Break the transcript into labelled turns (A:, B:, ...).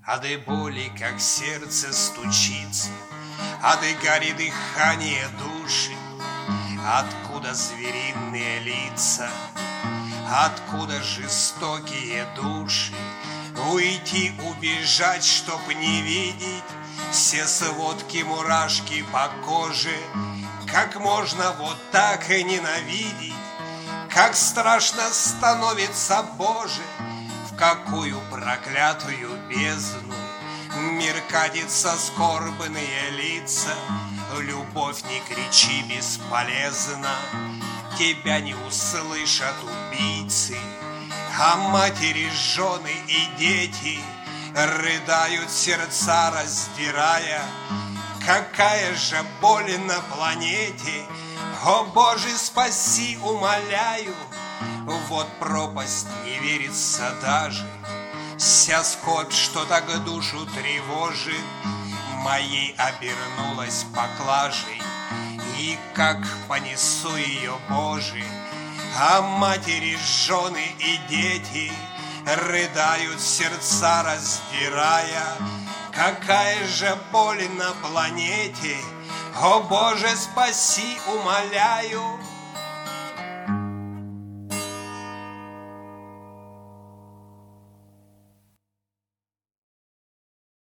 A: От и боли, как сердце стучится, от и горе дыхание души. Откуда звериные лица, откуда жестокие души? Уйти, убежать, чтоб не видеть все сводки, мурашки по коже. Как можно вот так и ненавидеть? Как страшно становится, Боже, в какую проклятую бездну мир катится, скорбные лица. Любовь, не кричи, бесполезно, тебя не услышат убийцы. А матери, жены и дети рыдают, сердца раздирая. Какая же боль на планете! О, Боже, спаси, умоляю! Вот пропасть, не верится даже. Вся скорбь, что так душу тревожит, моей обернулась поклажей. И как понесу ее, Боже, а матери, жены и дети рыдают, сердца раздирая. Какая же боль на планете! О, Боже, спаси, умоляю!